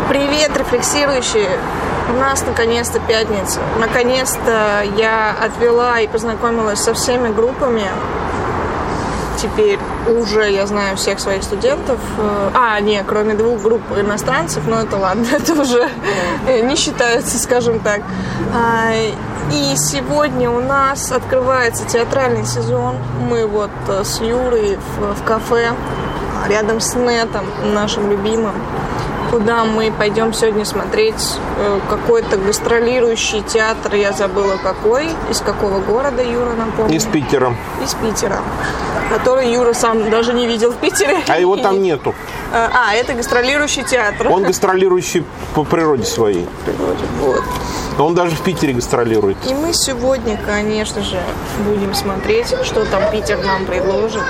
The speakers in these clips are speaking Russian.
Привет, рефлексирующие! У нас наконец-то пятница. Наконец-то я отвела и познакомилась со всеми группами. Теперь уже я знаю всех своих студентов. Кроме 2 групп иностранцев, но это ладно, это уже не считается, скажем так. И сегодня у нас открывается театральный сезон. Мы вот с Юрой в кафе рядом с Нетом, нашим любимым, куда мы пойдем сегодня смотреть какой-то гастролирующий театр, я забыла какой, из какого города, Юра, напомню? Из Питера. Из Питера, который Юра сам даже не видел в Питере. А его там нету. Это гастролирующий театр. Он гастролирующий по природе своей. Вот. Он даже в Питере гастролирует. И мы сегодня, конечно же, будем смотреть, что там Питер нам предложит.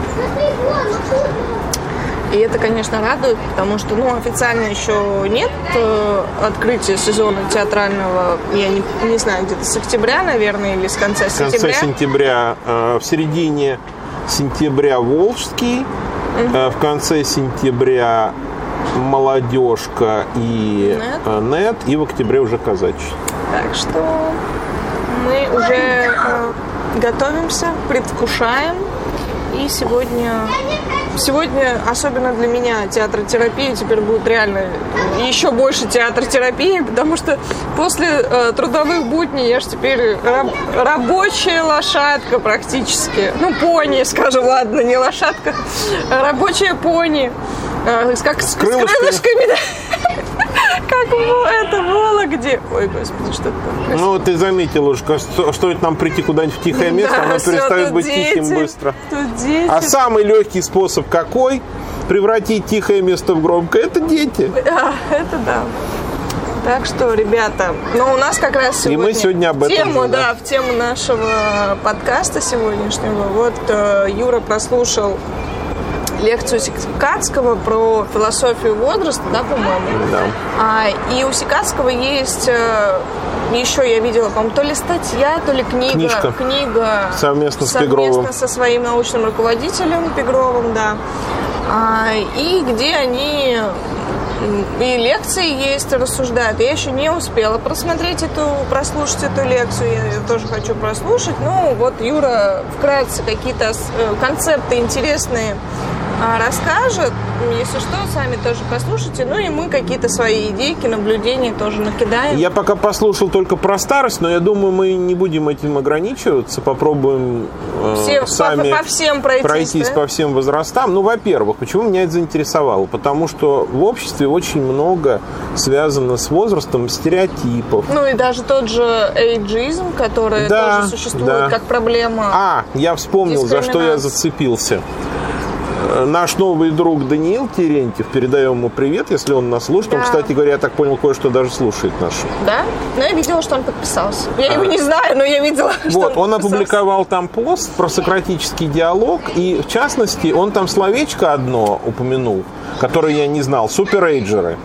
И это, конечно, радует, потому что, официально еще нет открытия сезона театрального, я не знаю, где-то с октября, наверное, или с конца сентября. В конце сентября, в середине сентября Волжский, в конце сентября Молодежка и Нет, и в октябре уже Казачий. Так что мы уже готовимся, предвкушаем, и сегодня, особенно для меня, театротерапия теперь будет реально еще больше театротерапии, потому что после трудовых будней я же теперь рабочая лошадка практически. Пони, скажем, ладно, не лошадка, рабочая пони. Как с крылышками, да. Как это Вологде. Ой, господи, что это такое? Ты заметила уже, стоит нам прийти кудовньь в тихое место, оно перестает быть тихим быстро. А самый легкий способ какой? Превратить тихое место в громкое. Это дети. Это да. Так что, ребята, у нас как раз сегодня... И мы сегодня об этом в тему нашего подкаста сегодняшнего. Вот Юра прослушал лекцию Сикацкого про философию возраста, да, по-моему? Да. И у Сикацкого есть еще, я видела, по-моему, то ли статья, то ли книга. Книга совместно с Пегровым. Совместно со своим научным руководителем Пегровым, да. И где они... И лекции есть, рассуждают. Я еще не успела прослушать эту лекцию. Я ее тоже хочу прослушать. Юра вкратце какие-то концепты интересные расскажет. Если что, сами тоже послушайте. И мы какие-то свои идейки, наблюдения тоже накидаем. Я пока послушал только про старость, но я думаю, мы не будем этим ограничиваться. Попробуем сами по всем пройтись, по всем возрастам. Во-первых, почему меня это заинтересовало? Потому что в обществе очень много связано с возрастом стереотипов. И даже тот же эйджизм, который тоже существует как проблема. Я вспомнил, за что я зацепился. Наш новый друг Даниил Терентьев, передаем ему привет, если он нас слушает. Да. Он, кстати говоря, я так понял, кое-что даже слушает наш. Да? Я видела, что он подписался. Я его не знаю, но я видела, что он опубликовал там пост про сократический диалог, и, в частности, он там словечко одно упомянул, которое я не знал, суперэйджеры.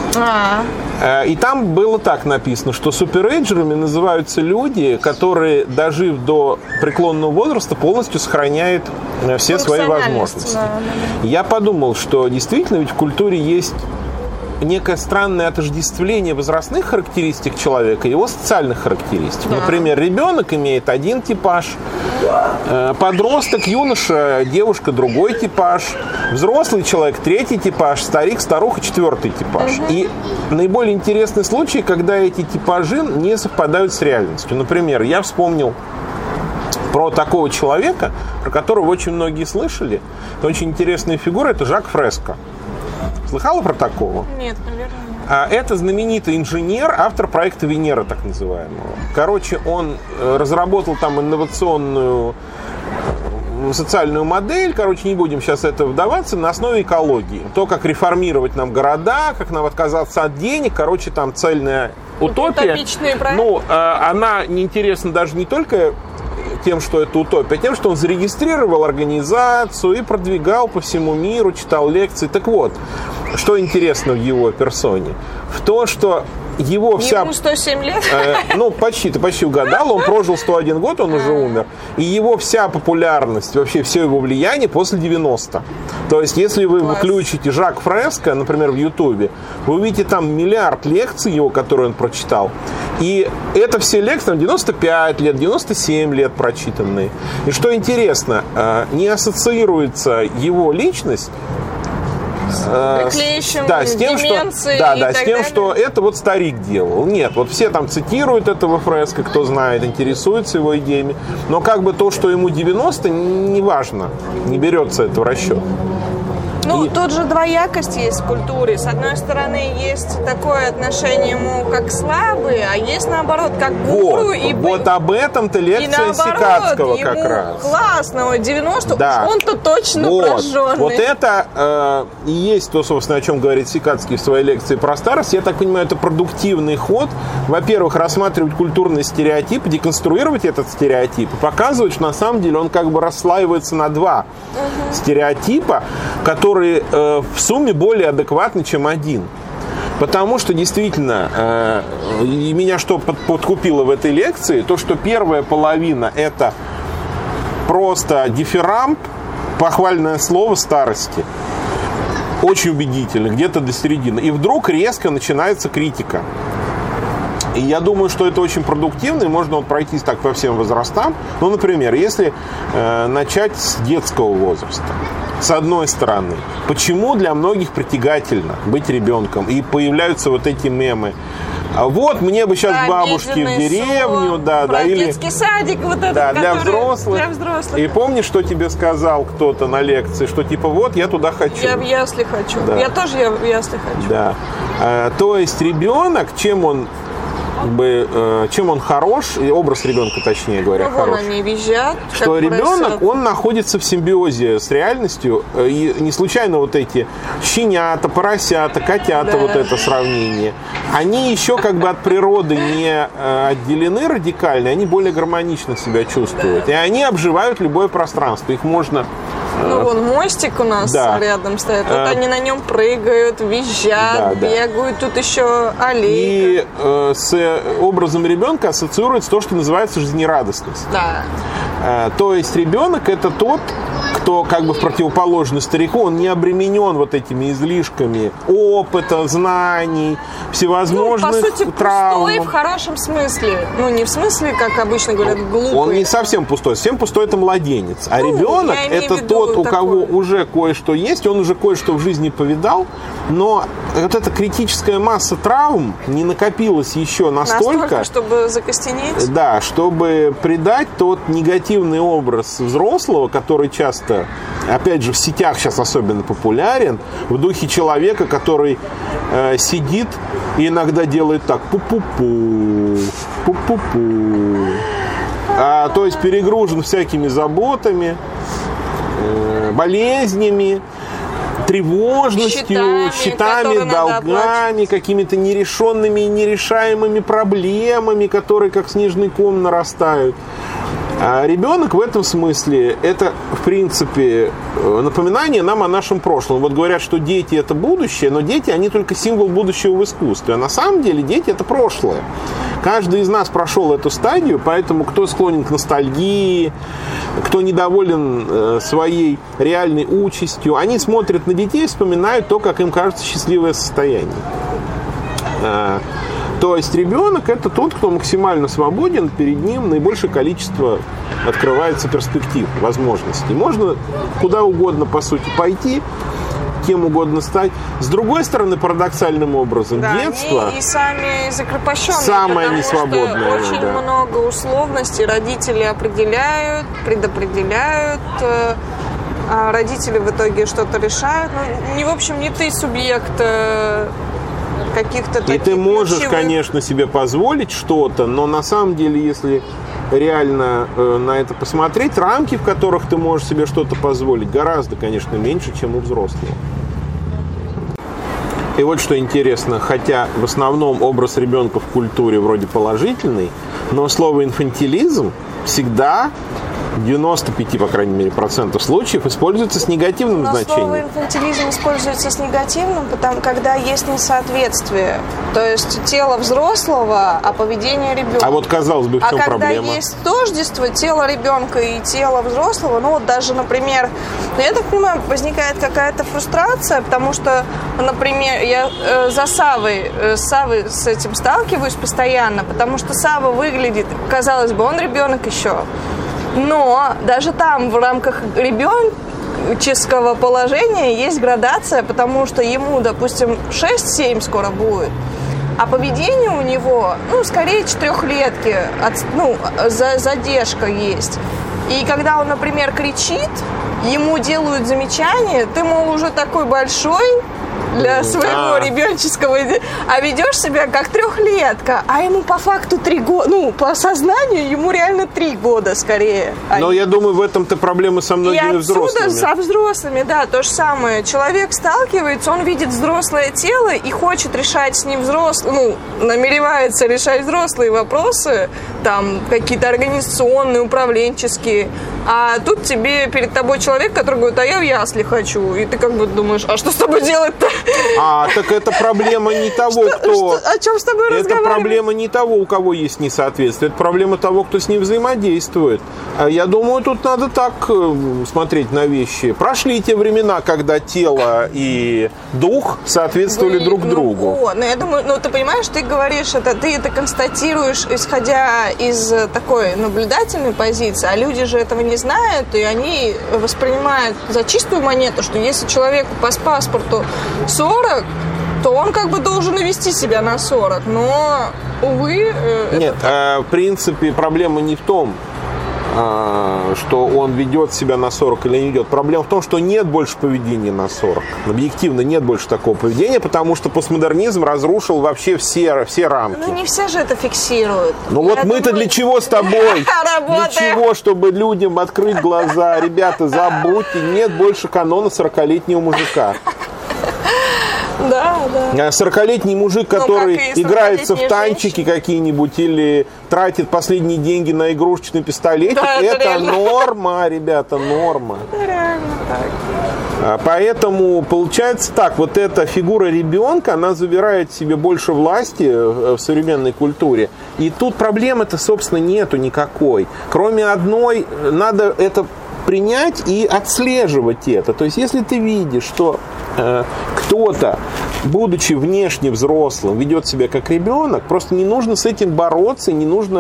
И там было так написано, что суперэйджерами называются люди, которые, дожив до преклонного возраста, полностью сохраняют все свои возможности. Я подумал, что действительно ведь в культуре есть некое странное отождествление возрастных характеристик человека и его социальных характеристик. Да. Например, ребенок имеет один типаж, подросток, юноша, девушка другой типаж, взрослый человек третий типаж, старик, старуха четвертый типаж. И наиболее интересный случай, когда эти типажи не совпадают с реальностью. Например, я вспомнил про такого человека, про которого очень многие слышали. Это очень интересная фигура, это Жак Фреско. Слыхала про такого? Нет, наверное, нет. Это знаменитый инженер, автор проекта Венера, так называемого. Короче, он разработал там инновационную социальную модель, не будем сейчас это вдаваться, на основе экологии. То, как реформировать нам города, как нам отказаться от денег, там цельная утопия. Утопичный проект. Она неинтересна даже не только тем, что это утопия, а тем, что он зарегистрировал организацию и продвигал по всему миру, читал лекции. Так вот, что интересно в его персоне? В том, что его вся... Ему 107 лет? Ну, ты почти угадал. Он прожил 101 год, он уже умер. И его вся популярность, вообще все его влияние после 90. То есть, если вы включите Жак Фреско, например, в Ютубе, вы увидите там миллиард лекций его, которые он прочитал. И это все лекции, 95 лет, 97 лет прочитанные. И что интересно, не ассоциируется его личность с тем, что это вот старик делал. Нет, вот все там цитируют этого Фреско, кто знает, интересуется его идеями. Но как бы то, что ему 90, не важно, не берется это в расчет. Ну, тут же двоякость есть в культуре. С одной стороны, есть такое отношение ему как слабый, а есть наоборот, как гуру. Вот об этом-то лекция Сикацкого как раз. Классно, 90, да. Он-то точно прожженный. Вот это и есть то, собственно, о чем говорит Сикацкий в своей лекции про старость. Я так понимаю, это продуктивный ход. Во-первых, рассматривать культурный стереотип, деконструировать этот стереотип и показывать, что на самом деле он как бы расслаивается на два стереотипа, которые в сумме более адекватны, чем один. Потому что действительно, и меня что подкупило в этой лекции, то, что первая половина это просто дифирамб, похвальное слово старости. Очень убедительно, где-то до середины. И вдруг резко начинается критика. И я думаю, что это очень продуктивно, и можно вот пройтись так по всем возрастам. Ну, например, если начать с детского возраста. С одной стороны, почему для многих притягательно быть ребенком? И появляются вот эти мемы. Вот мне бы сейчас к бабушке в деревню, или детский садик, вот этот, для взрослых. И помнишь, что тебе сказал кто-то на лекции, что типа вот я туда хочу. Я в ясли хочу. Да. Я тоже в ясли хочу. Да. То есть ребенок, чем он хорош, и образ ребенка, точнее говоря, хорош. Они визжат, что ребенок, он находится в симбиозе с реальностью, и не случайно вот эти щенята, поросята, котята, вот это сравнение, они еще как бы от природы не отделены радикально, они более гармонично себя чувствуют, и они обживают любое пространство, их можно... Ну, вон мостик у нас рядом стоит. Вот они на нем прыгают, визжат, бегают. Тут еще аллейка. И с образом ребенка ассоциируется то, что называется жизнерадостность. Да. То есть ребенок это тот, кто как бы в противоположность старику, он не обременен вот этими излишками опыта, знаний, всевозможных травм. По сути, пустой в хорошем смысле. Ну, не в смысле, как обычно говорят, глупый. Он не совсем пустой. Совсем пустой это младенец. А ребенок это тот, у кого уже кое-что есть, он уже кое-что в жизни повидал, но вот эта критическая масса травм не накопилась еще настолько, чтобы закостенеть. Да, чтобы придать тот негативный образ взрослого, который часто, опять же, в сетях сейчас особенно популярен, в духе человека, который сидит и иногда делает так: пу-пу-пу, пу-пу-пу. То есть перегружен всякими заботами, болезнями, тревожностью, счетами, долгами, какими-то нерешенными и нерешаемыми проблемами, которые как снежный ком нарастают. А ребенок в этом смысле это, в принципе, напоминание нам о нашем прошлом. Вот говорят, что дети это будущее, но дети, они только символ будущего в искусстве. А на самом деле дети это прошлое. Каждый из нас прошел эту стадию, поэтому кто склонен к ностальгии, кто недоволен своей реальной участью, они смотрят на детей и вспоминают то, как им кажется счастливое состояние. То есть ребенок это тот, кто максимально свободен, перед ним наибольшее количество открывается перспектив, возможностей. Можно куда угодно, по сути, пойти, кем угодно стать. С другой стороны, парадоксальным образом, детство... Они и сами закрепощенные, самое несвободное. Очень много условностей родители определяют, предопределяют, а родители в итоге что-то решают. Ну, в общем, не ты субъект... каких-то таких. И ты можешь, конечно, себе позволить что-то, но на самом деле, если реально на это посмотреть, рамки, в которых ты можешь себе что-то позволить, гораздо, конечно, меньше, чем у взрослого. И вот что интересно, хотя в основном образ ребенка в культуре вроде положительный, но слово инфантилизм всегда 95, по крайней мере, процентов случаев используется с негативным значением. Слово инфантилизм используется с негативным, потому когда есть несоответствие. То есть тело взрослого, а поведение ребенка. А вот, казалось бы, в чем проблема? А когда есть тождество тела ребенка и тела взрослого, ну вот даже, например, я так понимаю, возникает какая-то фрустрация, потому что, например, я с Савой с этим сталкиваюсь постоянно, потому что Сава выглядит, казалось бы, он ребенок еще, но даже там в рамках ребенческого положения есть градация, потому что ему, допустим, 6-7 скоро будет, а поведение у него, скорее 4-летки, задержка есть. И когда он, например, кричит, ему делают замечание, ты, мол, уже такой большой для своего ребенческого, а ведешь себя как 3-летка, а ему по факту 3 года, по сознанию ему реально 3 года скорее. Но я думаю, в этом-то проблемы со многими взрослыми. Со взрослыми, да, то же самое. Человек сталкивается, он видит взрослое тело и хочет решать с ним намеревается решать взрослые вопросы, там, какие-то организационные, управленческие, а тут перед тобой человек, который говорит, а я в ясли хочу, и ты как бы думаешь, а что с тобой делать-то? Так это проблема не того, кто... О чем с тобой разговаривать? Это проблема не того, у кого есть несоответствие. Это проблема того, кто с ним взаимодействует. Я думаю, тут надо так смотреть на вещи. Прошли те времена, когда тело и дух соответствовали друг другу. Я думаю, ты понимаешь, ты говоришь ты это констатируешь, исходя из такой наблюдательной позиции, а люди же этого не знают, и они воспринимают за чистую монету, что если человеку по паспорту 40, то он как бы должен и вести себя на 40. Но, увы... Нет, в принципе, проблема не в том, что он ведет себя на 40 или не ведет. Проблема в том, что нет больше поведения на 40. Объективно нет больше такого поведения, потому что постмодернизм разрушил вообще все рамки. Не все же это фиксируют. Мы-то для чего с тобой? Для чего? Чтобы людям открыть глаза. Ребята, забудьте, нет больше канона 40-летнего мужика. Да. 40-летний мужик, который играется в танчики какие-нибудь или тратит последние деньги на игрушечный пистолетик, это норма, ребята, норма. Это реально так. Поэтому получается так, вот эта фигура ребенка, она забирает себе больше власти в современной культуре. И тут проблемы-то, собственно, нету никакой. Кроме одной, надо это принять и отслеживать это. То есть, если ты видишь, что кто-то, будучи внешне взрослым, ведет себя как ребенок, просто не нужно с этим бороться, не нужно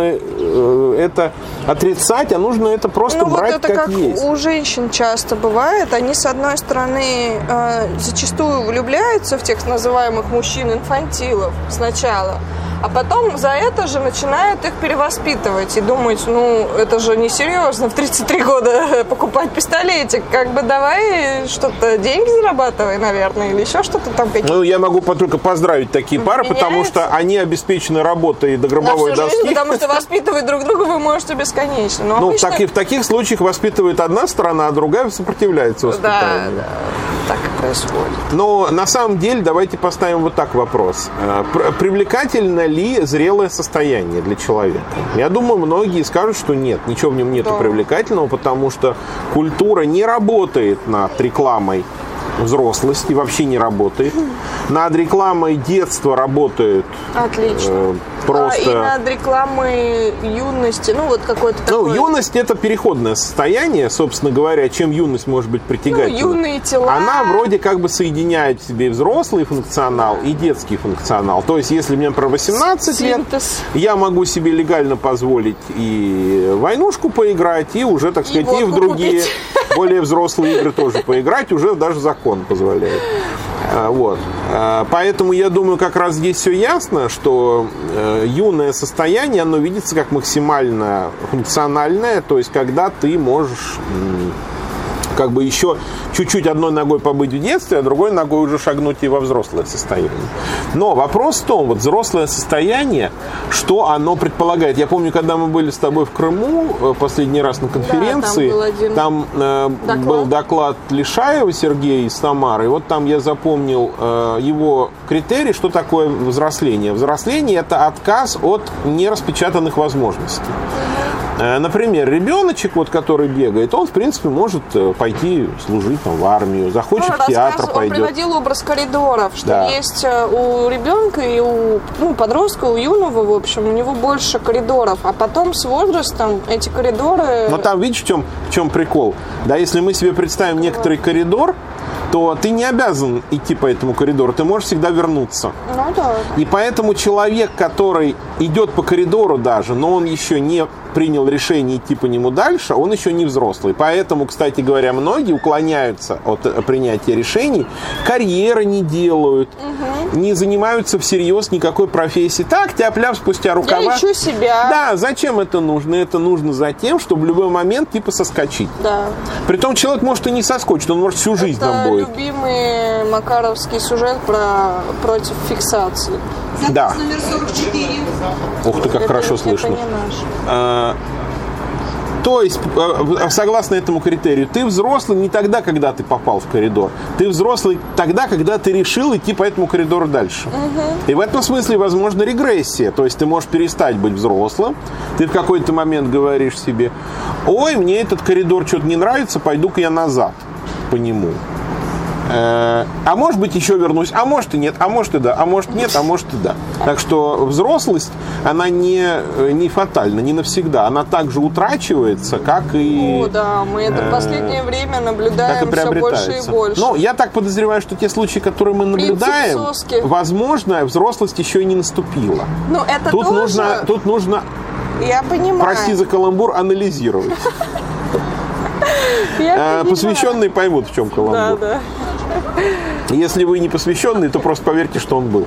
это отрицать, а нужно это просто брать это как есть. У женщин часто бывает. Они, с одной стороны, зачастую влюбляются в тех называемых мужчин-инфантилов сначала, а потом за это же начинают их перевоспитывать и думать, это же несерьезно в 33 года покупать пистолетик. Как бы давай что-то, деньги зарабатывай, наверное, или еще что-то там. Я могу только поздравить такие пары, потому что они обеспечены работой до гробовой доски. Жизнь, потому что воспитывать друг друга вы можете бесконечно. Обычно... в таких случаях воспитывает одна сторона, а другая сопротивляется воспитанию. Да, так и происходит. Но на самом деле давайте поставим вот так вопрос. Привлекательно ли зрелое состояние для человека? Я думаю, многие скажут, что нет, ничего в нем нету привлекательного, потому что культура не работает над рекламой взрослости, вообще не работает. Над рекламой детства работает. Отлично. Просто... И над рекламой юности, какой-то такой... юность — это переходное состояние, собственно говоря. Чем юность может быть притягательна? Юные тела. Она вроде как бы соединяет в себе и взрослый функционал, и детский функционал. То есть, если мне про 18 лет, я могу себе легально позволить и войнушку поиграть, и уже, так сказать, и в другие более взрослые игры тоже поиграть, уже даже закон позволяет. Поэтому я думаю, как раз здесь все ясно, что юное состояние, оно видится как максимально функциональное, то есть когда ты можешь как бы еще чуть-чуть одной ногой побыть в детстве, а другой ногой уже шагнуть и во взрослое состояние. Но вопрос в том, взрослое состояние, что оно предполагает. Я помню, когда мы были с тобой в Крыму последний раз на конференции, там был доклад Лишаева Сергея из Самары, и вот там я запомнил его критерий, что такое взросление. Взросление — это отказ от нераспечатанных возможностей. Например, ребеночек, вот, который бегает, он, в принципе, может пойти служить там, в армию, захочет в театр пойдет. Он приводил образ коридоров, что есть у ребенка и у подростка, у юного, в общем, у него больше коридоров, а потом с возрастом эти коридоры... Но там, видишь, в чем прикол? Да, если мы себе представим некоторый коридор, то ты не обязан идти по этому коридору, ты можешь всегда вернуться. Ну да. И поэтому человек, который идет по коридору даже, но он еще не принял решение идти по нему дальше, он еще не взрослый. Поэтому, кстати говоря, многие уклоняются от принятия решений, карьеры не делают, не занимаются всерьез никакой профессией. Так, тяп-ляп, спустя рукава. Я ищу себя. Да, зачем это нужно? Это нужно за тем, чтобы в любой момент типа соскочить. Да. Притом человек может и не соскочить, он может всю жизнь там будет. Это любимый макаровский сюжет против фиксации. Да. Номер 44. Ух ты, как хорошо слышно. Это не наш. То есть, согласно этому критерию, ты взрослый не тогда, когда ты попал в коридор. Ты взрослый тогда, когда ты решил идти по этому коридору дальше. И в этом смысле возможна регрессия. То есть ты можешь перестать быть взрослым. Ты в какой-то момент говоришь себе: ой, мне этот коридор что-то не нравится, пойду-ка я назад по нему. А может быть, еще вернусь, а может и нет, а может и да, а может нет, а может и да. Так что взрослость, она не фатальна, не навсегда. Она также утрачивается, как и... О, да, мы это в последнее время наблюдаем все больше и больше. Но я так подозреваю, что те случаи, которые мы наблюдаем, возможно, взрослость еще и не наступила. Ну, это тут нужно, я понимаю, прости за каламбур, анализировать. Посвященные поймут, в чем каламбур. Да. Если вы не посвященный, то просто поверьте, что он был.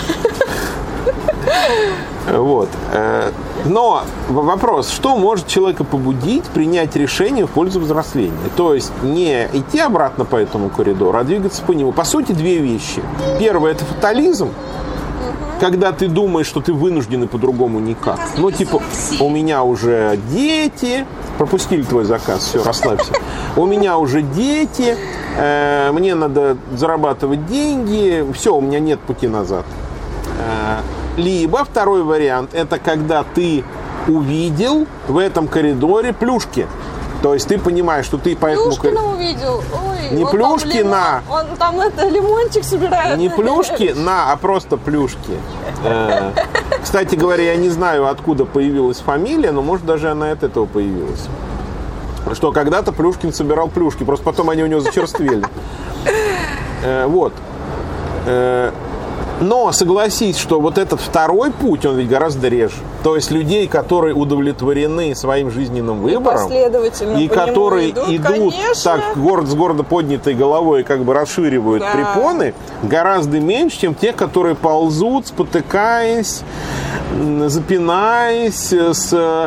Вот. Но вопрос, что может человека побудить принять решение в пользу взросления? То есть не идти обратно по этому коридору, а двигаться по нему. По сути, две вещи. Первое – это фатализм, когда ты думаешь, что ты вынужден и по-другому никак. Ну, типа, у меня уже дети... Пропустили твой заказ, все, расслабься. У меня уже дети, мне надо зарабатывать деньги, все, у меня нет пути назад. Либо второй вариант, это когда ты увидел в этом коридоре плюшки. То есть ты понимаешь, что ты по этому коридору... увидел. Ой, не плюшки Он там лимончик собирает. Не плюшки а просто плюшки. Кстати говоря, я не знаю, откуда появилась фамилия, но может даже она от этого появилась. Что когда-то Плюшкин собирал плюшки, просто потом они у него зачерствели. Вот. Но согласись, что вот этот второй путь, он ведь гораздо реже. То есть людей, которые удовлетворены своим жизненным выбором, и которые идут так с гордо поднятой головой, как бы расширивают препоны, гораздо меньше, чем те, которые ползут, спотыкаясь, запинаясь, с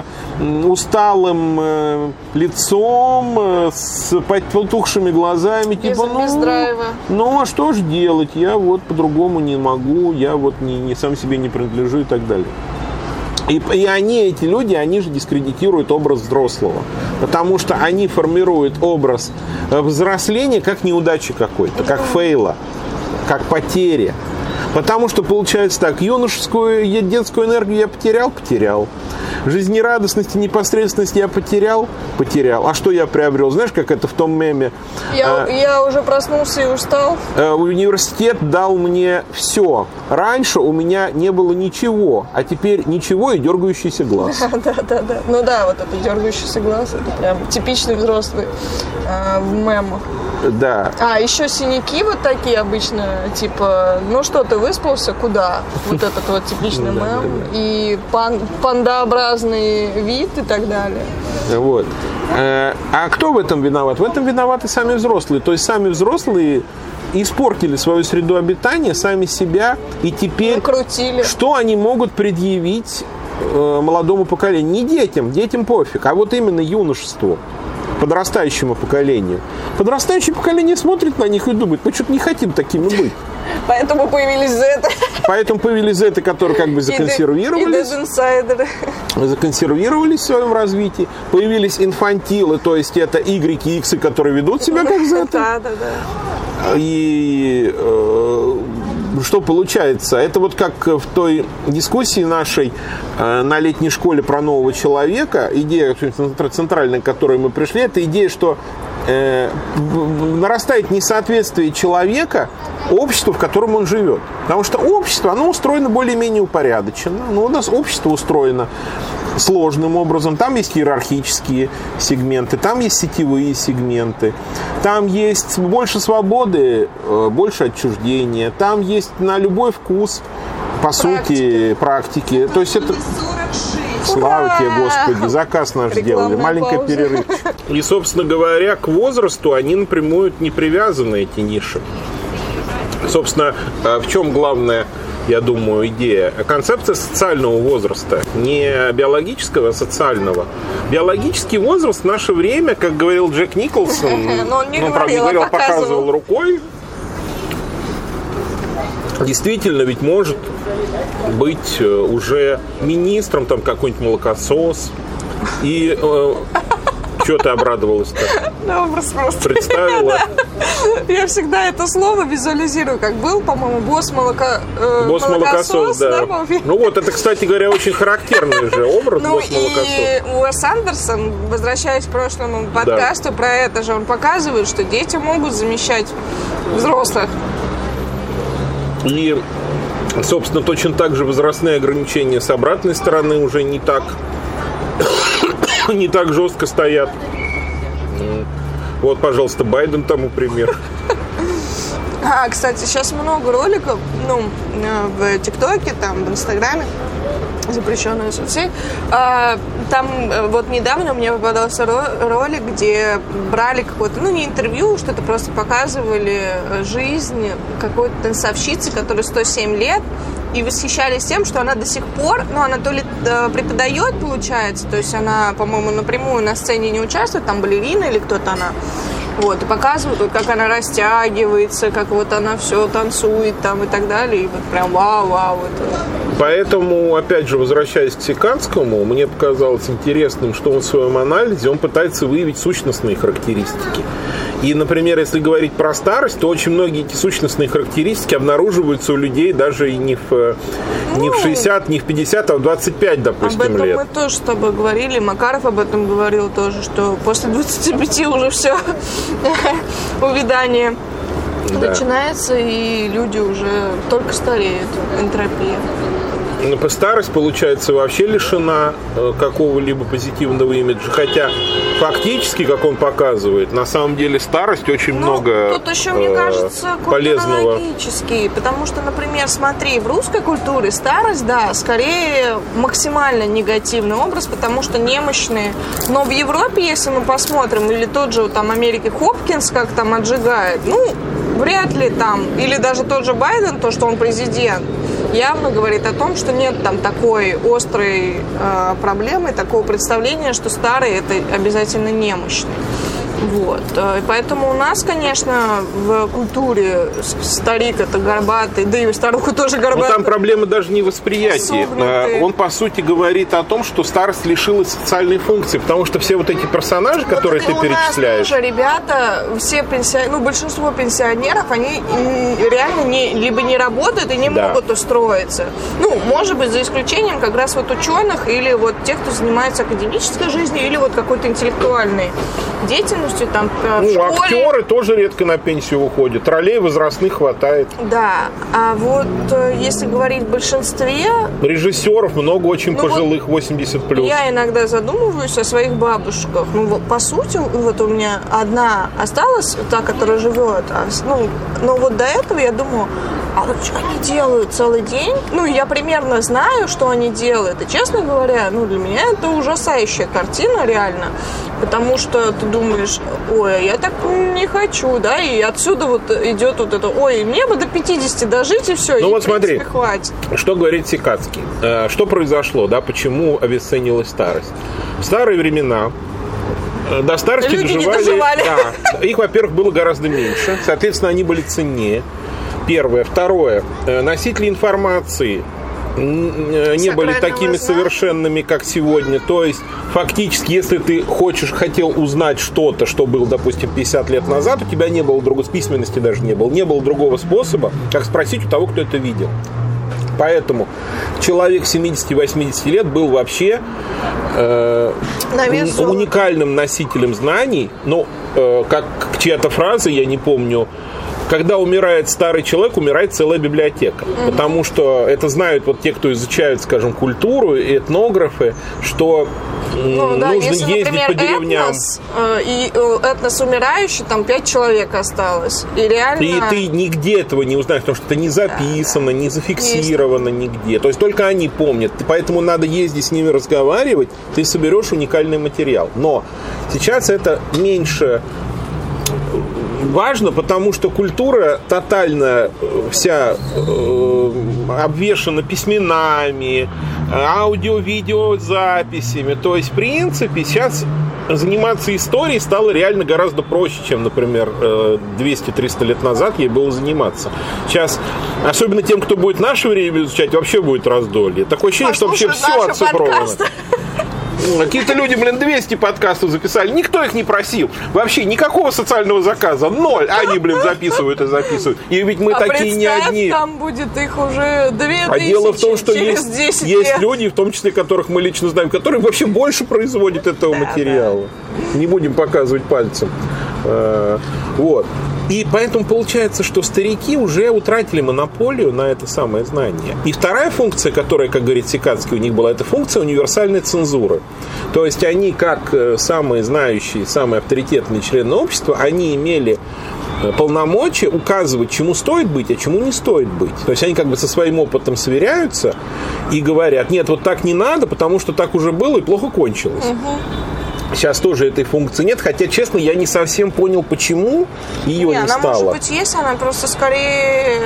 усталым лицом, с потухшими глазами, типа, без драйва. Ну, а что же делать? Я вот по-другому не могу, я вот не сам себе не принадлежу и так далее. И они, эти люди, они же дискредитируют образ взрослого. Потому что они формируют образ взросления как неудачи какой-то, как фейла, как потери. Потому что получается так: юношескую, детскую энергию я потерял. Жизнерадостность и непосредственность я потерял. А что я приобрел? Знаешь, как это в том меме? Я уже проснулся и устал. Университет дал мне все. Раньше у меня не было ничего, а теперь ничего и дергающийся глаз. Да. Ну да, вот это дергающийся глаз, это прям типичный взрослый мем. Да. Еще синяки вот такие обычно, типа, ну что, ты выспался, куда? Вот этот вот типичный мем. И пандообразный вид и так далее. Вот. А кто в этом виноват? В этом виноваты сами взрослые. То есть сами взрослые испортили свою среду обитания, сами себя, и теперь накрутили. Что они могут предъявить молодому поколению? Не детям пофиг, а вот именно юношеству, подрастающему поколению. Подрастающее поколение смотрит на них и думает: мы что-то не хотим такими быть. Поэтому появились зеты, которые как бы законсервировались. И инсайдеры. Законсервировались в своем развитии. Появились инфантилы, то есть это Y и X, которые ведут себя как зеты. Да. И что получается? Это вот как в той дискуссии нашей на летней школе про нового человека, идея центральная, к которой мы пришли, это идея, что нарастает несоответствие человека обществу, в котором он живет. Потому что общество, оно устроено более-менее упорядоченно. Но у нас общество устроено сложным образом. Там есть иерархические сегменты, там есть сетевые сегменты, там есть больше свободы, больше отчуждения, там есть на любой вкус, по сути, практики. То есть это... Слава тебе, Господи, заказ наш сделали, маленький перерыв. И, собственно говоря, к возрасту они напрямую не привязаны, эти ниши. Собственно, в чем главная, я думаю, идея? Концепция социального возраста. Не биологического, а социального. Биологический возраст в наше время, как говорил Джек Николсон, он не говорил, показывал рукой. Действительно, ведь может быть уже министром там какой-нибудь молокосос. И что ты обрадовалась-то? Просто представила? Я всегда это слово визуализирую, как был, по-моему, босс-молокосос, да. Ну вот, это, кстати говоря, очень характерный же образ босс-молокосос. И Уэс Андерсон, возвращаясь к прошлому подкасту, про это же он показывает, что дети могут замещать взрослых. И, собственно, точно так же возрастные ограничения с обратной стороны уже не так жестко стоят. Вот, пожалуйста, Байден тому пример. Кстати, сейчас много роликов, в ТикТоке, там, в Инстаграме, запрещенные соцсети. Там вот недавно мне попадался ролик, где брали какое-то, не интервью, что-то просто показывали жизнь какой-то танцовщицы, которой 107 лет, и восхищались тем, что она до сих пор, она то ли преподает, получается, то есть она, по-моему, напрямую на сцене не участвует, там балерина или кто-то она. Вот, и показывают, вот, как она растягивается, как вот она все танцует там и так далее. И вот прям вау. Это. Поэтому, опять же, возвращаясь к Сиканскому, мне показалось интересным, что он в своем анализе, он пытается выявить сущностные характеристики. И, например, если говорить про старость, то очень многие эти сущностные характеристики обнаруживаются у людей даже и не в 60, не в 50, а в 25, допустим, лет. Об этом мы тоже с тобой говорили, Макаров об этом говорил тоже, что после 25 уже все, увядание начинается, и люди уже только стареют, энтропия. Старость, получается, вообще лишена какого-либо позитивного имиджа. Хотя фактически, как он показывает, на самом деле старость очень много тут еще, мне кажется, полезного. Культурологически. Потому что, например, смотри, в русской культуре старость, да, скорее максимально негативный образ, потому что немощные. Но в Европе, если мы посмотрим, или тот же там Америки Хопкинс как там отжигает, вряд ли там, или даже тот же Байден, то, что он президент, явно говорит о том, что нет там такой острой проблемы, такого представления, что старый – это обязательно немощный. Вот. И поэтому у нас, конечно, в культуре старик – это горбатый, да и старуху тоже горбатый. Но там проблема даже не восприятия. Он, по сути, говорит о том, что старость лишилась социальной функции, потому что все вот эти персонажи, которые ты перечисляешь… У нас тоже ребята, все большинство пенсионеров, они реально либо не работают и не могут устроиться. Может быть, за исключением как раз вот ученых или вот тех, кто занимается академической жизнью или вот какой-то интеллектуальной деятельностью. Там, в школе. Актеры тоже редко на пенсию уходят. Ролей возрастных хватает. Да. А вот если говорить в большинстве... Режиссеров много очень пожилых, 80+. Я иногда задумываюсь о своих бабушках. По сути, вот у меня одна осталась, та, которая живет. Но вот до этого я думаю, а вот что они делают целый день? Я примерно знаю, что они делают. И, честно говоря, для меня это ужасающая картина, реально. Потому что ты думаешь, я так не хочу, да, и отсюда вот идет вот это, мне бы до 50 дожить, и все, вот смотри, хватит. Что говорит Сикацкий? Что произошло, да, почему обесценилась старость? В старые времена до старости доживали. Да, их, во-первых, было гораздо меньше, соответственно, они были ценнее. Первое. Второе. Носители информации не были такими совершенными, как сегодня. То есть, фактически, если ты хотел узнать что-то, что было, допустим, 50 лет назад, у тебя не было другого, с письменности даже не было другого способа, как спросить у того, кто это видел. Поэтому человек 70-80 лет был вообще уникальным носителем знаний. Ну, как чья-то фраза, я не помню, когда умирает старый человек, умирает целая библиотека. Потому что это знают вот те, кто изучают, скажем, культуру, и этнографы, что нужно если, ездить, например, по деревням. Этнос умирающий, там 5 человек осталось. И реально... И ты нигде этого не узнаешь, потому что это не записано, не зафиксировано нигде. То есть только они помнят. Поэтому надо ездить с ними, разговаривать, ты соберешь уникальный материал. Но сейчас это меньше важно, потому что культура тотально вся обвешана письменами, аудио-видео записями. То есть, в принципе, сейчас заниматься историей стало реально гораздо проще, чем, например, 200-300 лет назад ей было заниматься. Сейчас, особенно тем, кто будет наше время изучать, вообще будет раздолье. Такое ощущение, что вообще все оцифровано. Какие-то люди, 200 подкастов записали. Никто их не просил. Вообще никакого социального заказа. 0. Они, записывают и записывают. И ведь мы такие не одни. Там будет их уже 2000. А дело в том, что есть люди, в том числе, которых мы лично знаем, которые вообще больше производят этого материала. Не будем показывать пальцем. Вот. И поэтому получается, что старики уже утратили монополию на это самое знание. И вторая функция, которая, как говорит Сикацкий, у них была, это функция универсальной цензуры. То есть они, как самые знающие, самые авторитетные члены общества, они имели полномочия указывать, чему стоит быть, а чему не стоит быть. То есть они со своим опытом сверяются и говорят, нет, вот так не надо, потому что так уже было и плохо кончилось. Сейчас тоже этой функции нет, хотя, честно, я не совсем понял, почему ее не стало. Она, может быть, есть, она просто скорее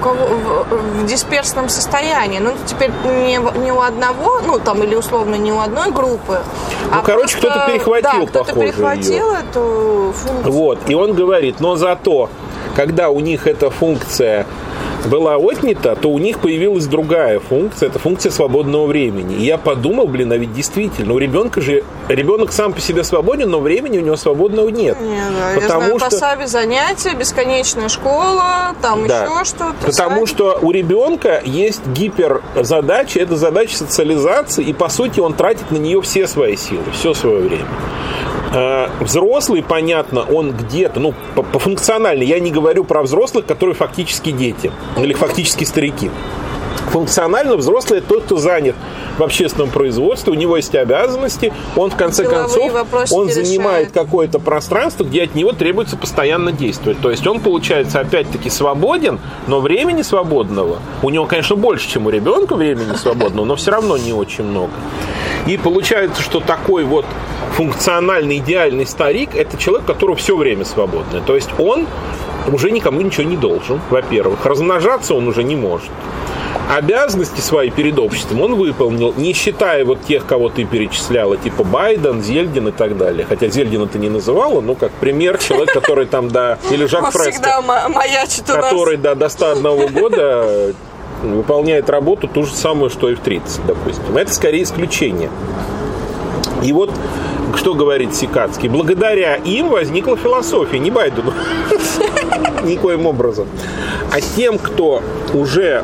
в дисперсном состоянии. Ну, теперь не у одного, или условно не у одной группы. Короче, кто-то перехватил, кто-то перехватил эту функцию. Вот, и он говорит, но зато, когда у них эта функция была отнята, то у них появилась другая функция, это функция свободного времени. И я подумал, а ведь действительно, ребенок сам по себе свободен, но времени у него свободного нет. Я знаю, пособие, занятия, бесконечная школа, еще что-то. Потому что у ребенка есть гиперзадача, это задача социализации, и по сути он тратит на нее все свои силы, все свое время. Взрослый, понятно, он где-то, по функционально, я не говорю про взрослых, которые фактически дети, или фактически старики. Функционально взрослый – это тот, кто занят в общественном производстве, у него есть обязанности, он, в конце концов, он занимает какое-то пространство, где от него требуется постоянно действовать. То есть он, получается, опять-таки свободен, но времени свободного у него, конечно, больше, чем у ребенка времени свободного, но все равно не очень много. И получается, что такой вот функциональный, идеальный старик – это человек, у которого все время свободное. То есть он уже никому ничего не должен, во-первых. Размножаться он уже не может. Обязанности свои перед обществом он выполнил, не считая вот тех, кого ты перечисляла, типа Байден, Зельдин и так далее. Хотя Зельдина ты не называла, как пример, человек, который там, или Жак Фреско, который, до 101 года выполняет работу ту же самую, что и в 30, допустим. Это скорее исключение. И вот, что говорит Сикацкий, благодаря им возникла философия, не Байдену, никоим образом, а тем, кто уже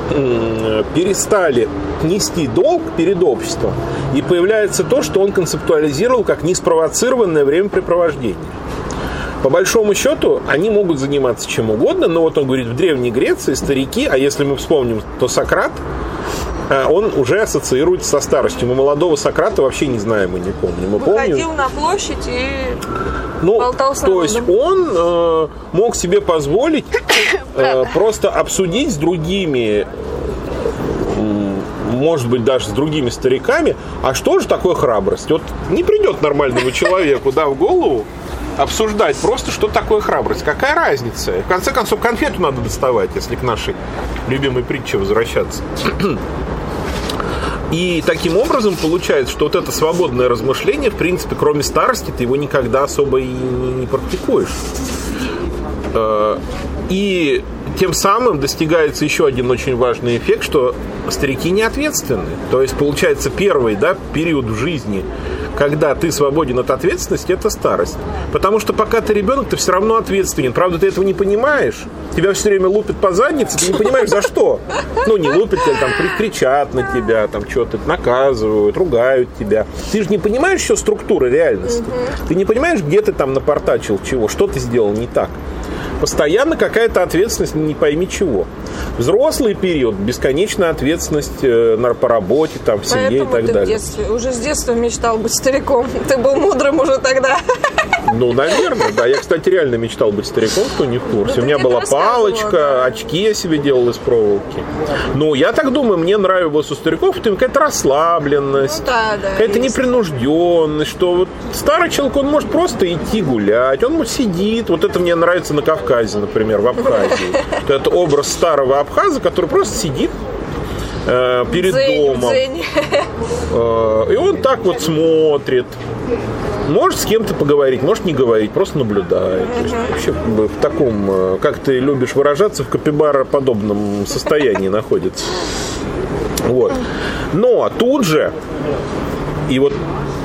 перестали нести долг перед обществом, и появляется то, что он концептуализировал как неспровоцированное времяпрепровождение. По большому счету, они могут заниматься чем угодно, но вот он говорит, в Древней Греции старики, а если мы вспомним, то Сократ, он уже ассоциируется со старостью. Мы молодого Сократа вообще не знаем и не помним. Мы выходил на площадь и болтал с народом. То есть он мог себе позволить просто обсудить с другими, может быть, даже с другими стариками, а что же такое храбрость? Вот не придет нормальному человеку, в голову обсуждать просто, что такое храбрость. Какая разница? В конце концов, конфету надо доставать, если к нашей любимой притче возвращаться. И таким образом получается, что вот это свободное размышление, в принципе, кроме старости, ты его никогда особо и не практикуешь. И тем самым достигается еще один очень важный эффект, что старики не ответственны. То есть, получается, первый, да, период в жизни, когда ты свободен от ответственности, это старость. Потому что пока ты ребенок, ты все равно ответственен. Правда, ты этого не понимаешь. Тебя все время лупят по заднице, ты не понимаешь, за что. Ну, не лупят тебя, там, кричат на тебя, там, что-то наказывают, ругают тебя. Ты же не понимаешь еще структуры реальности. Ты не понимаешь, где ты там напортачил чего, что ты сделал не так. Постоянно какая-то ответственность, не пойми чего. Взрослый период, бесконечная ответственность по работе, там, в семье. Поэтому и так ты далее. уже с детства мечтал быть стариком. Ты был мудрым уже тогда. Ну, наверное, да. Я, кстати, реально мечтал быть стариком, кто не в курсе. У меня была палочка, да. Очки я себе делал из проволоки. Ну, я так думаю, мне нравилось у стариков какая-то расслабленность, какая-то непринужденность, что вот старый человек, он может просто идти гулять, он сидит. Вот это мне нравится на Кавказе, например, в Абхазии. Это образ старого абхаза, который просто сидит перед домом. И он так вот смотрит. Может с кем-то поговорить, может не говорить, просто наблюдает. То есть, вообще в таком, как ты любишь выражаться, в капибароподобном состоянии находится. Вот. Но тут же, и вот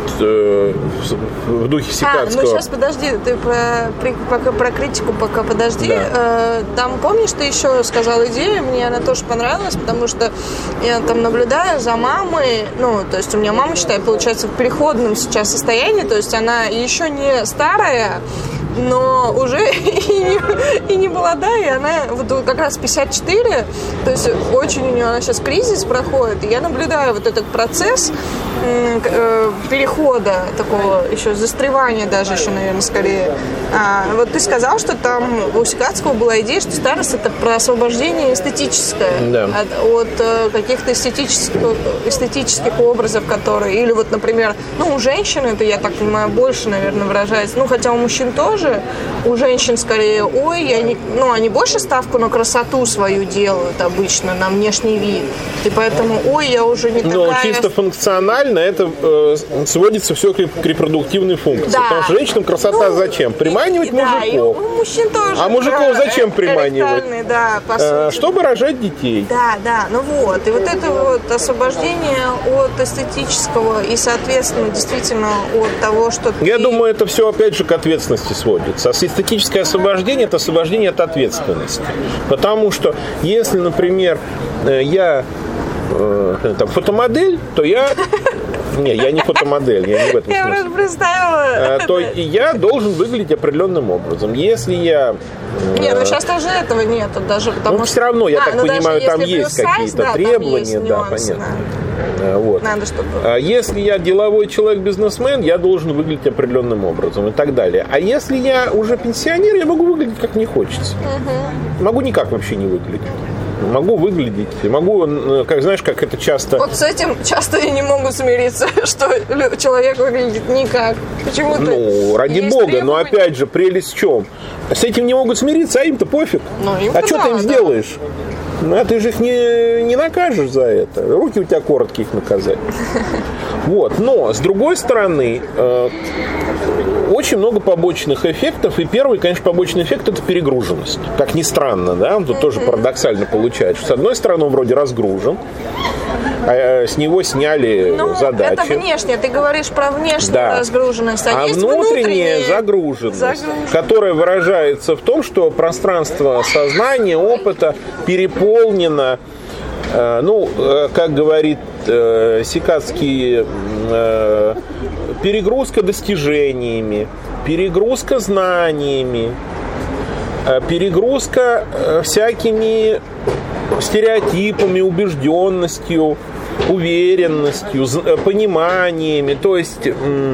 в духе Сикацкого. Ну сейчас подожди, ты про критику пока подожди. Да. Там, помнишь, ты еще сказал идею, мне она тоже понравилась, потому что я там наблюдаю за мамой, ну, то есть у меня мама, считай, получается, в переходном сейчас состоянии, то есть она еще не старая, но уже и не молодая, и она вот как раз 54, то есть очень у нее она сейчас кризис проходит, и я наблюдаю вот этот процесс перехода, такого еще застревания даже еще, наверное, скорее. Вот ты сказал, что там у Сикацкого была идея, что старость — это про освобождение эстетическое, да. от каких-то эстетических образов, которые, или вот, например, ну, у женщин это, я так понимаю, больше, наверное, выражается, ну, хотя у мужчин тоже, у женщин скорее, они больше ставку на красоту свою делают обычно, на внешний вид, и поэтому, я уже не такая... Ну, чисто функционально это сводится все к репродуктивной функции. Да. Потому что женщинам красота зачем? Приманивать мужиков. И у мужчин тоже. А мужиков зачем приманивать? Да, по сути. Чтобы рожать детей. Да, ну вот. И вот это вот освобождение от эстетического и, соответственно, действительно от того, что Я думаю, это все опять же к ответственности сводится. Эстетическое освобождение – это освобождение от ответственности. Потому что если, например, я фотомодель, то я... Не, я не фотомодель, я не в этом смысле. Я просто представила. То я должен выглядеть определенным образом. Если я... Нет, ну сейчас тоже этого нету, даже потому что... все равно, я так понимаю, там есть какие-то требования, да, понятно. Вот. Надо, чтобы... Если я деловой человек-бизнесмен, я должен выглядеть определенным образом и так далее. А если я уже пенсионер, я могу выглядеть как мне хочется. Могу никак вообще не выглядеть. Могу выглядеть, могу, как знаешь, как это часто... Вот с этим часто я не могу смириться, что человек выглядит никак. Почему-то. Ну, ради бога, но опять же, прелесть в чем? С этим не могут смириться, а им-то пофиг. А что ты им сделаешь? Ну, ты же их не накажешь за это. Руки у тебя короткие их наказать. Вот. Но, с другой стороны, очень много побочных эффектов. И первый, конечно, побочный эффект – это перегруженность. Как ни странно, да? Тут тоже парадоксально получается. С одной стороны, он вроде разгружен, а с него сняли задачи. Это внешне. Ты говоришь про внешнюю разгруженность. А есть внутренняя загруженность, которая выражается в том, что пространство сознания, опыта переполнено, как говорит Сикацкий, перегрузка достижениями, перегрузка знаниями, перегрузка всякими стереотипами, убежденностью, уверенностью, пониманиями. То есть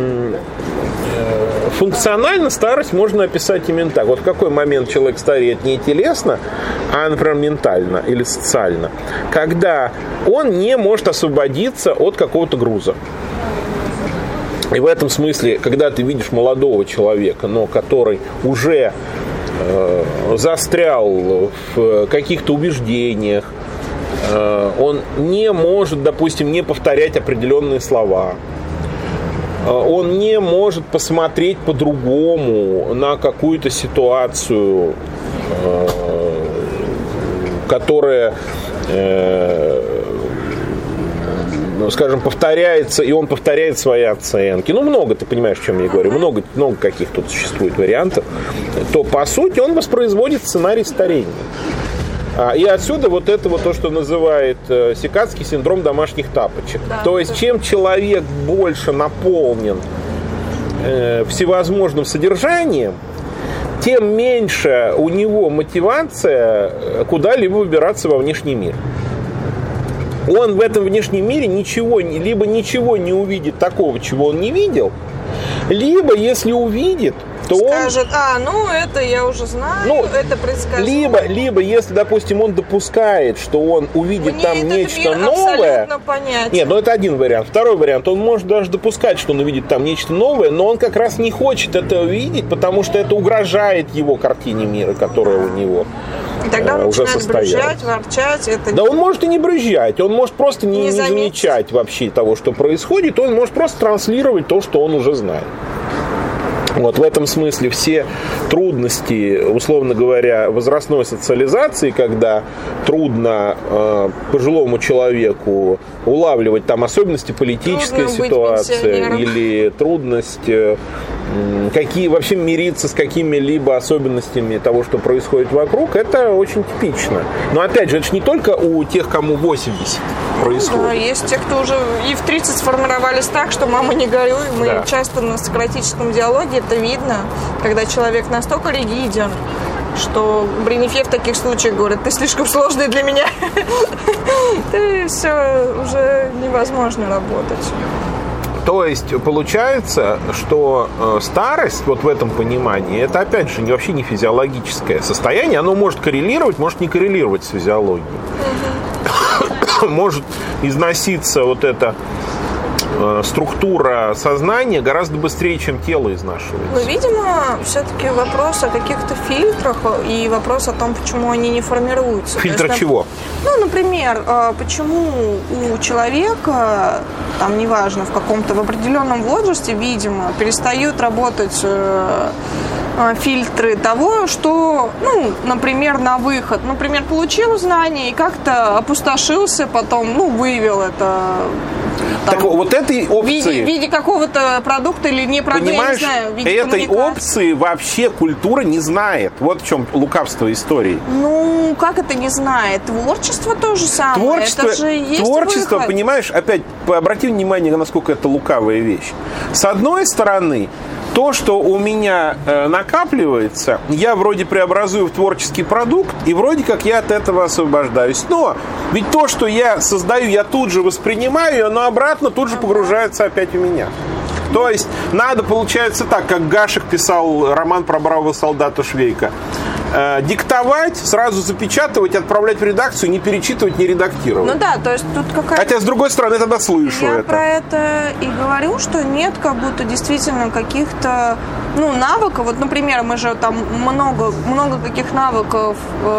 функционально старость можно описать именно так. Вот в какой момент человек стареет не телесно, а, например, ментально или социально. Когда он не может освободиться от какого-то груза. И в этом смысле, когда ты видишь молодого человека, но который уже застрял в каких-то убеждениях, он не может, допустим, не повторять определенные слова, он не может посмотреть по-другому на какую-то ситуацию, которое, скажем, повторяется, и он повторяет свои оценки. Много, ты понимаешь, о чем я говорю, много каких тут существует вариантов, то, по сути, он воспроизводит сценарий старения. И отсюда вот это вот то, что называет Сикатский синдром домашних тапочек. Да, то есть, чем человек больше наполнен всевозможным содержанием, тем меньше у него мотивация куда-либо выбираться во внешний мир. Он в этом внешнем мире либо ничего не увидит такого, чего он не видел, либо, если увидит, то скажет, это я уже знаю, это предсказуемо. Либо, если, допустим, он допускает, что он увидит мне там нечто новое. Нет, это один вариант. Второй вариант, он может даже допускать, что он увидит там нечто новое, но он как раз не хочет этого видеть, потому что это угрожает его картине мира, которая у него и тогда он уже начинает брызжать, ворчать. Да он может и не брызжать, он может просто не замечать вообще того, что происходит, он может просто транслировать то, что он уже знает. Вот в этом смысле все трудности, условно говоря, возрастной социализации, когда трудно пожилому человеку улавливать там особенности политической ситуации или трудность вообще мириться с какими-либо особенностями того, что происходит вокруг, это очень типично. Но опять же, это же не только у тех, кому 80 происходит. Да, есть те, кто уже и в 30 сформировались так, что мама не горюй. Мы часто на сократическом диалоге это видно, когда человек настолько ригиден, что Бринифе в таких случаях говорит: ты слишком сложный для меня. Ты все, уже невозможно работать. То есть получается, что старость, вот в этом понимании, это опять же вообще не физиологическое состояние. Оно может коррелировать, может не коррелировать с физиологией. Может износиться вот эта структура сознания гораздо быстрее, чем тело изнашивается. Ну, видимо, все-таки вопрос о каких-то фильтрах и вопрос о том, почему они не формируются. Фильтр чего? Например, почему у человека, там, неважно, в определенном возрасте, видимо, перестают работать фильтры того, что, например, на выход. Например, получил знания и как-то опустошился, потом, выявил это. Так вот этой опции... В виде какого-то продукта или не продукта, понимаешь, я не знаю, в виде этой опции вообще культура не знает. Вот в чем лукавство истории. Как это не знает? Творчество то же самое. Это же есть выход. Понимаешь, опять обрати внимание, насколько это лукавая вещь. С одной стороны, то, что у меня накапливается, я вроде преобразую в творческий продукт, и вроде как я от этого освобождаюсь. Но ведь то, что я создаю, я тут же воспринимаю, и оно обратно тут же погружается опять в меня. То есть надо, получается так, как Гашек писал роман про бравого солдата Швейка. Диктовать, сразу запечатывать, отправлять в редакцию, не перечитывать, не редактировать. То есть тут какая-то... Хотя, с другой стороны, я тогда слышу я про это и говорю, что нет как будто действительно каких-то, навыков. Вот, например, мы же там много каких навыков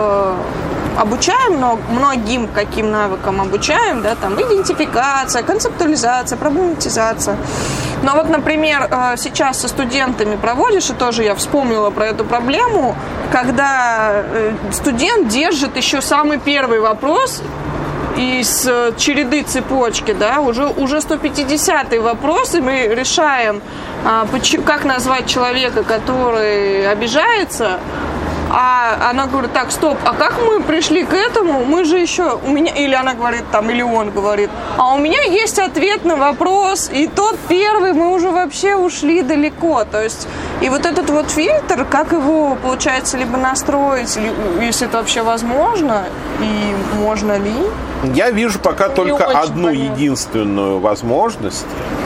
обучаем, многим каким навыкам обучаем, там идентификация, концептуализация, проблематизация. Но вот, например, сейчас со студентами проводишь, и тоже я вспомнила про эту проблему, когда студент держит еще самый первый вопрос из череды цепочки, уже 150-й вопрос, и мы решаем, как назвать человека, который обижается. А она говорит: так, стоп, а как мы пришли к этому? Мы же еще, или она говорит, или он говорит, а у меня есть ответ на вопрос, и тот первый, мы уже вообще ушли далеко. То есть, и вот этот вот фильтр, как его, получается, либо настроить, если это вообще возможно, и можно ли? Я вижу пока только одну единственную возможность.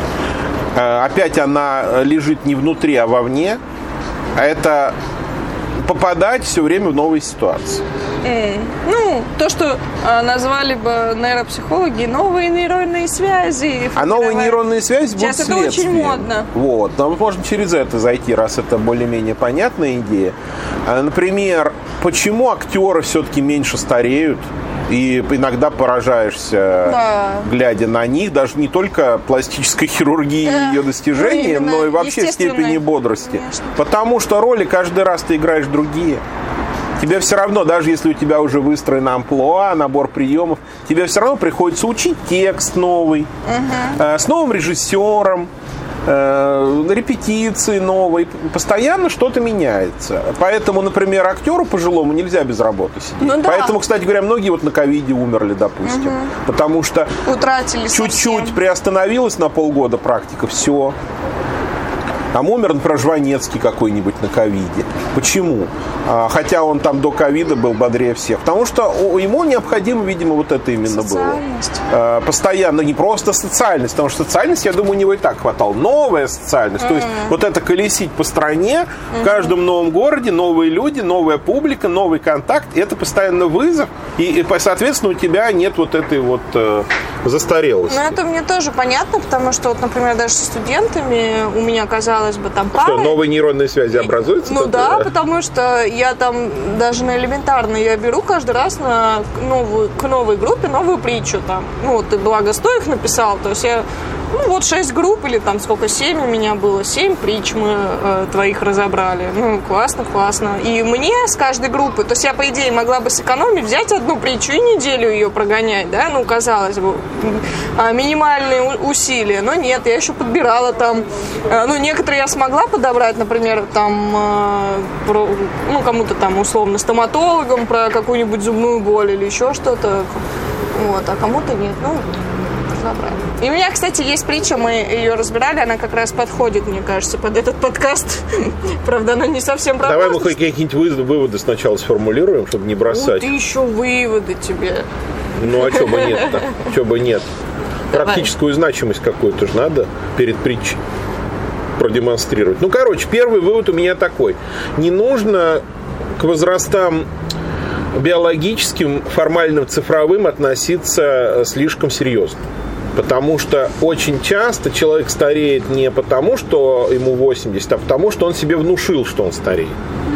Опять она лежит не внутри, а вовне. Это попадать все время в новые ситуации. То, что назвали бы нейропсихологи новые нейронные связи. А новые нейронные связи будут следствием. Сейчас это очень модно. Нам можно через это зайти, раз это более-менее понятная идея. Например, почему актеры все-таки меньше стареют? И иногда поражаешься, глядя на них, даже не только пластической хирургией и ее достижением, но и вообще степени бодрости. Конечно. Потому что роли каждый раз ты играешь другие. тебе все равно, даже если у тебя уже выстроена амплуа, набор приемов, тебе все равно приходится учить текст новый, с новым режиссером, репетиции новые, постоянно что-то меняется. Поэтому, например, актеру пожилому нельзя без работы сидеть. Ну, да. Поэтому, кстати говоря, многие вот на ковиде умерли, допустим. Потому что утратили чуть-чуть совсем. Приостановилась на полгода практика, все. Там умер, например, Жванецкий какой-нибудь на ковиде. Почему? Хотя он там до ковида был бодрее всех. Потому что ему необходимо, видимо, вот это именно социальность. было. Постоянно, не просто социальность, потому что социальность, я думаю, у него и так хватало. Новая социальность. То есть вот это колесить по стране, в каждом новом городе новые люди, новая публика, новый контакт. Это постоянно вызов. И соответственно, у тебя нет вот этой вот застарелости. Ну, это мне тоже понятно, потому что, вот, например, даже со студентами у меня казалось бы там пары. Что, новые нейронные связи образуются? Ну да, потому что я там даже на элементарно я беру каждый раз к новой группе новую притчу там. Ну вот, и благо Стоих написал, то есть я, 6 групп или там сколько, 7 у меня было, 7 притч мы твоих разобрали. Ну, классно. И мне с каждой группы, то есть я, по идее, могла бы сэкономить, взять одну притчу и неделю ее прогонять, да, казалось бы, минимальные усилия, но нет, я еще подбирала там, некоторые я смогла подобрать, например, там, кому-то там, условно, стоматологам про какую-нибудь зубную боль или еще что-то, вот, а кому-то нет, разобрали. И у меня, кстати, есть притча, мы ее разбирали, она как раз подходит, мне кажется, под этот подкаст. Правда, она не совсем про. Давай мы хоть какие-нибудь выводы сначала сформулируем, чтобы не бросать. Ты еще выводы тебе. Ну, а что бы нет-то? Что бы нет? Практическую значимость какую-то же надо перед притчей продемонстрировать. Первый вывод у меня такой. Не нужно к возрастам биологическим, формальным, цифровым относиться слишком серьезно. Потому что очень часто человек стареет не потому, что ему 80, а потому, что он себе внушил, что он стареет.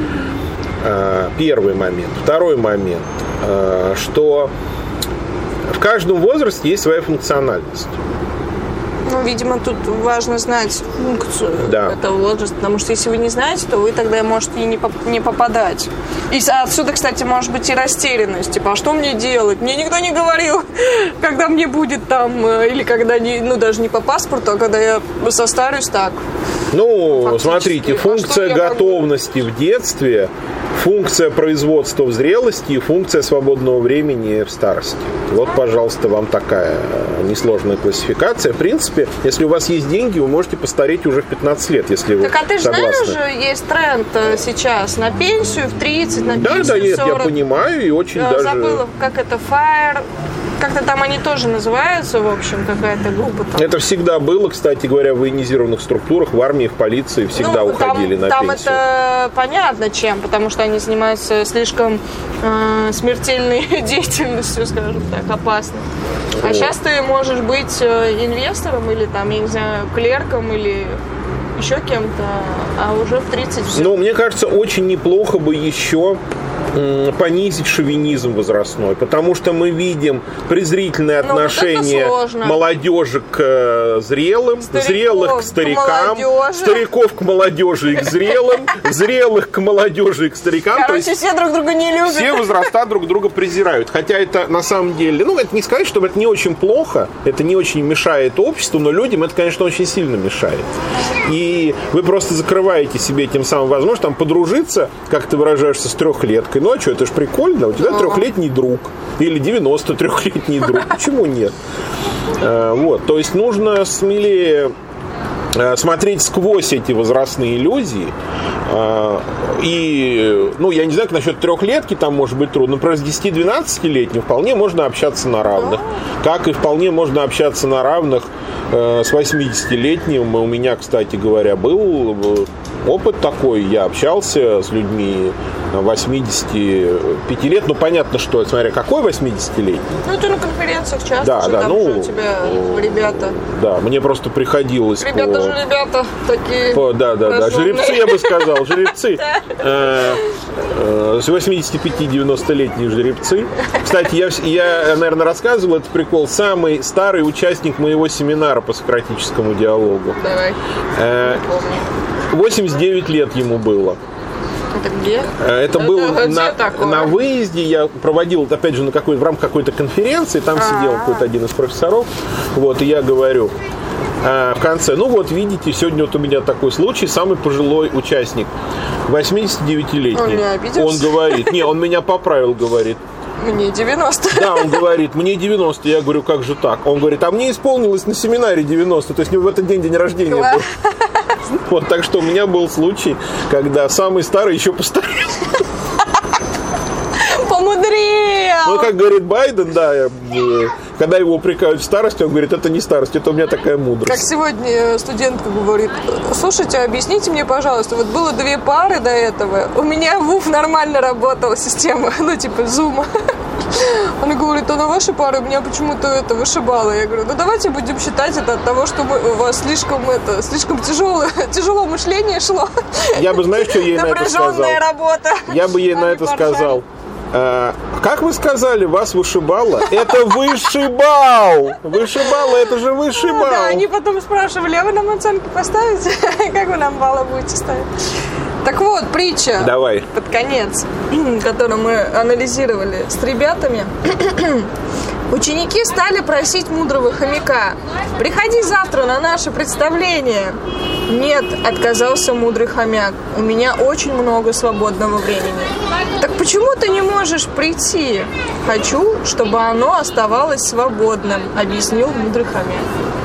Первый момент. Второй момент, что в каждом возрасте есть своя функциональность. Видимо, тут важно знать функцию этого возраста, потому что если вы не знаете, то вы тогда можете и не попадать. И отсюда, кстати, может быть и растерянность. Типа, а что мне делать? Мне никто не говорил, когда мне будет там, или когда, даже не по паспорту, а когда я состарюсь так. Смотрите, функция готовности в детстве, функция производства в зрелости и функция свободного времени в старости. Вот, пожалуйста, вам такая несложная классификация. В принципе, если у вас есть деньги, вы можете постареть уже в 15 лет, если вы согласны. Так, а ты же знаешь, есть тренд сейчас на пенсию в 30, на пенсию в 40. Да, я понимаю, и очень даже... Забыла, как это, FIRE... Как-то там они тоже называются, в общем, какая-то группа там. Это всегда было, кстати говоря, в военизированных структурах, в армии, в полиции всегда уходили на там пенсию. Там это понятно чем, потому что они занимаются слишком смертельной деятельностью, скажем так, опасной. А сейчас ты можешь быть инвестором или там, я не знаю, клерком или еще кем-то, а уже в 30 все. Мне кажется, очень неплохо бы еще понизить шовинизм возрастной, потому что мы видим презрительное отношение молодежи к зрелым, зрелых к старикам, стариков к молодежи и к зрелым, зрелых к молодежи и к старикам. Короче, все друг друга не любят. Все возраста друг друга презирают. Хотя это на самом деле, это не сказать, что это не очень плохо, это не очень мешает обществу, но людям это, конечно, очень сильно мешает. И вы просто закрываете себе тем самым возможность подружиться, как ты выражаешься, с трехлеткой. А что, это ж прикольно, у тебя 3-летний друг или 93-летний друг, почему нет? То есть нужно смелее смотреть сквозь эти возрастные иллюзии. И, я не знаю, насчет 3-летки там может быть трудно, но просто с 10-12-летним вполне можно общаться на равных. Как и вполне можно общаться на равных с 80-летним. У меня, кстати говоря, был опыт такой. Я общался с людьми 85 лет. Понятно, что, смотря какой 80-летний. Ты на конференциях часто, у тебя ребята. Да, мне просто приходилось... Ребята же ребята такие. Да, жеребцы, я бы сказал, жеребцы. 85-90-летние жеребцы. Кстати, я, наверное, рассказывал этот прикол. Самый старый участник моего семинара по сократическому диалогу. Давай. 89 лет ему было. Это где? Это было на выезде. Я проводил, опять же, в рамках какой-то конференции. Там сидел какой-то один из профессоров. Вот, и я говорю в конце, ну вот, видите, сегодня вот у меня такой случай. Самый пожилой участник, 89-летний. Он не обиделся? Он говорит, он меня поправил, говорит. Мне 90. Да, он говорит, мне 90. Я говорю, как же так? Он говорит, а мне исполнилось на семинаре 90. То есть в этот день рождения был. Вот, так что у меня был случай, когда самый старый еще постарел. Помудрил! Ну, как говорит Байден, да, когда его упрекают в старости, он говорит, это не старость, это у меня такая мудрость. Как сегодня студентка говорит, слушайте, объясните мне, пожалуйста, вот было 2 пары до этого, у меня в УФ нормально работала система, Zoom. Она говорит, а на ваши пары меня почему-то это вышибало. Я говорю, давайте будем считать это от того, что у вас слишком тяжело мышление шло. Я бы, знаешь, что ей на это сказал? Напряженная работа. Я бы ей на это сказал. Как вы сказали, вас вышибало? Это высший балл! Вышибало, это же высший балл! Да, они потом спрашивали, а вы нам оценку поставите? Как вы нам баллы будете ставить? Так вот, притча. Давай. Под конец, которую мы анализировали с ребятами. Ученики стали просить мудрого хомяка: приходи завтра на наше представление. Нет, отказался мудрый хомяк. У меня очень много свободного времени. Так почему ты не можешь прийти? Хочу, чтобы оно оставалось свободным, объяснил мудрый хомяк.